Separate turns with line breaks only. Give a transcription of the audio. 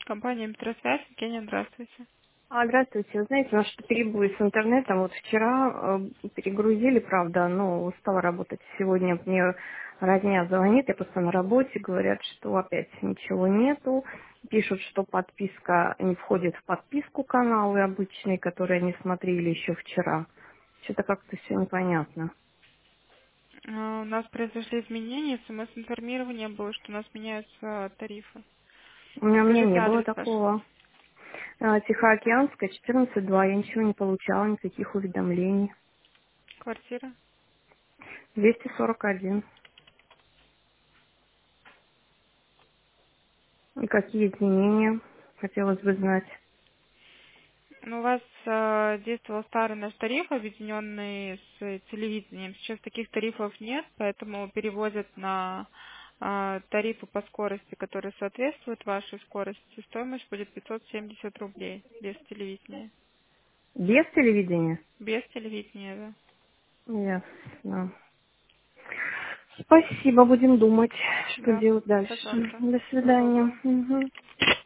Компания «Метросвязь». Евгения, здравствуйте.
Здравствуйте. Вы знаете, у нас что-то перебои с интернетом. Вот вчера перегрузили, правда, но устала работать. Сегодня мне родня звонит, я просто на работе, говорят, что опять ничего нету. Пишут, что подписка не входит в подписку каналы обычные, которые они смотрели еще вчера. Что-то как-то все непонятно.
У нас произошли изменения, СМС-информирование было, что у нас меняются тарифы.
У меня
Скажите
не было
адрес ваш.
такого. Тихоокеанская, 14-2. Я ничего не получала, никаких уведомлений.
Квартира.
241. И какие изменения? Хотелось бы знать.
У вас действовал старый наш тариф, объединенный с телевидением. Сейчас таких тарифов нет, поэтому переводят на тарифы по скорости, которые соответствуют вашей скорости. Стоимость будет 570 рублей без телевидения.
Без телевидения?
Без телевидения, да.
Ясно. Спасибо, будем думать, что
Да,
делать дальше.
пожалуйста.
До
Всего
свидания.
доброго.
Мгм.